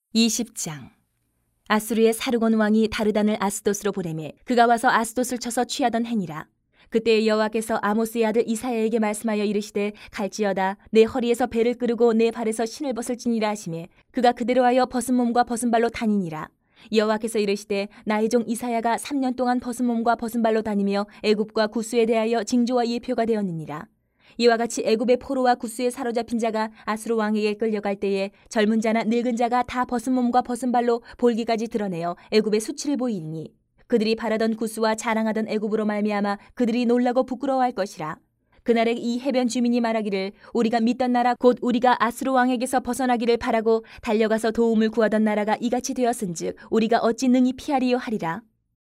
20장. 아수르의 사르곤 왕이 다르단을 아스돗으로 보내매 그가 와서 아스돗을 쳐서 취하던 행위라. 그때 여호와께서 아모스의 아들 이사야에게 말씀하여 이르시되 갈지어다 내 허리에서 배를 끄르고 내 발에서 신을 벗을지니라 하시매 그가 그대로 하여 벗은 몸과 벗은 발로 다니니라. 여호와께서 이르시되 나의 종 이사야가 3년 동안 벗은 몸과 벗은 발로 다니며 애굽과 구스에 대하여 징조와 예표가 되었느니라. 이와 같이 애굽의 포로와 구스에 사로잡힌 자가 아수르 왕에게 끌려갈 때에 젊은 자나 늙은 자가 다 벗은 몸과 벗은 발로 볼기까지 드러내어 애굽의 수치를 보이니 그들이 바라던 구스와 자랑하던 애굽으로 말미암아 그들이 놀라고 부끄러워할 것이라. 그날에 이 해변 주민이 말하기를 우리가 믿던 나라 곧 우리가 아수르 왕에게서 벗어나기를 바라고 달려가서 도움을 구하던 나라가 이같이 되었은즉 우리가 어찌 능히 피하리요 하리라.